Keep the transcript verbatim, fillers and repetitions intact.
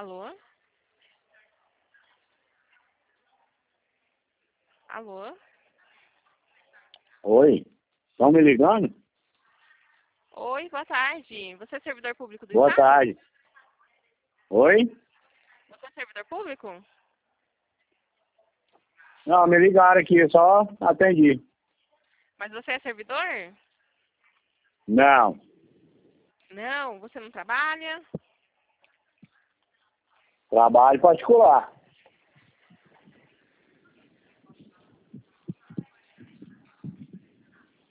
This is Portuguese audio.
Alô? Alô? Oi, estão me ligando? Oi, boa tarde. Você é servidor público do Boa Estado? tarde. Oi? Você é servidor público? Não, me ligaram aqui, eu só atendi. Mas você é servidor? Não, Não, você não trabalha? trabalho particular.